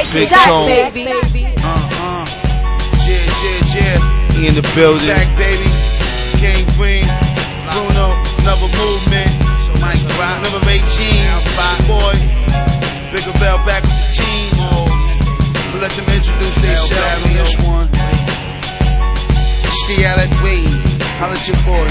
Big Tone. He in the building. Back, baby. King Green. Bruno. Another movement. Mike Rock. Number 18. Boy. Bigger Bell back with the team. We'll let them introduce themselves on this one. Ski out that way. Holla at your boy.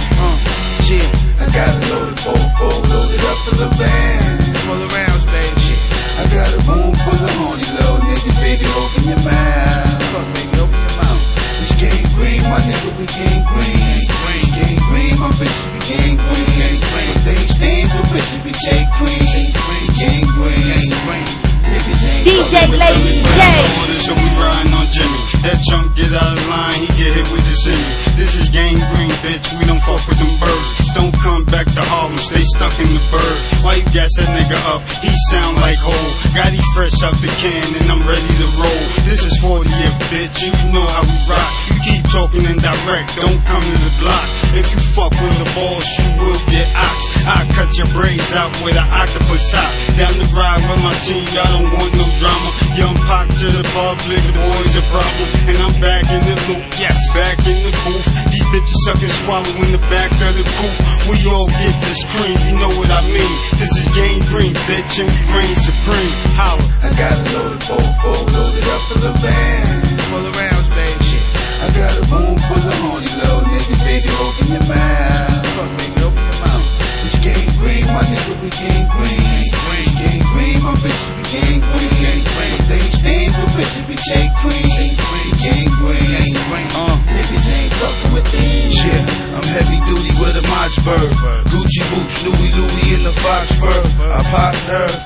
Yeah. I got a loaded 4-4 loaded up for the band. Roll around, baby. I got a room full of horny little niggas, baby, open your mouth. Fuck, baby, open your mouth. This Gang Green, my nigga, we Gang Green. This Gang Green, my bitches, we Gang Green. They stand for bitches, we take Green. Gang Green. Niggas ain't DJ Lazy J. So we riding on Jimmy. That chunk get out of line, he get hit with the semi. This is Gang Green, bitch, we don't fuck with them birds. Don't come back to Harlem, stay stuck in the birds. Why you gas that nigga up? He sound like Hov. Got he fresh out the can and I'm ready to roll. This is 40th, bitch, you know how we rock. You keep talking indirect, don't come to the block. If you fuck with the boss, you will get oxed. I cut your braids out with an octopus top. Down the ride with my team, y'all don't want no drama. Young Pac to the public, the boys a problem. And I'm back in the loop, yes, back in the booth. These bitches suck and swallow in the back of the coupe. We all get this cream, you know what I mean. This is Gang Green, bitch, and we reign supreme. Holla. I got a loaded 4-4 loaded up for the band. Roll around, baby. I got a room full of horny little niggas, baby, open your mouth. Fuck, baby, open your mouth. This Gang Green, my nigga, we Gang Green. This Gang Green, my bitches, we Gang Green. They stand for bitches, we take Green. Gang Green. Niggas ain't fucking with them. Yeah, I'm heavy duty with a Mossberg. Gucci boots, Louis in the fox fur. I popped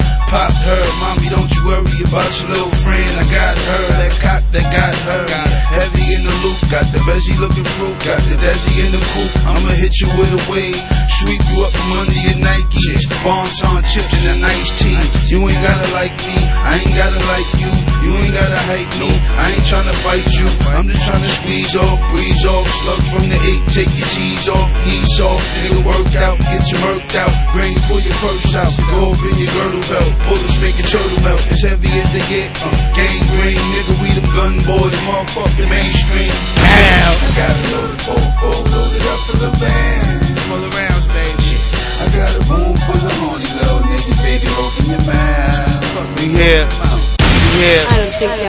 her. Mommy, don't you worry about your little friend. I got her, that cock that got her. Heavy in the loop, got the veggie looking fruit, got the desi in the coupe. I'ma hit you with a wave, sweep you up from under your Nikes. Bombs on chips and a nice tea. You ain't gotta like me, I ain't gotta like you. You ain't gotta hate me, I ain't tryna fight you. I'm just tryna squeeze off, breeze off. Slugs from the 8, take your T's off, knees off. Nigga work out, get you murked out. Bring you, pull your purse out, go up in your girdle belt. Pullers make your turtle melt, as heavy as they get. Gang Green, nigga, we them gun boys, motherfucking mainstream. I got a loaded 4-4 loaded up for the band. Roll around, baby. I got a room full of horny little niggas, baby, open your mouth. We here. I don't think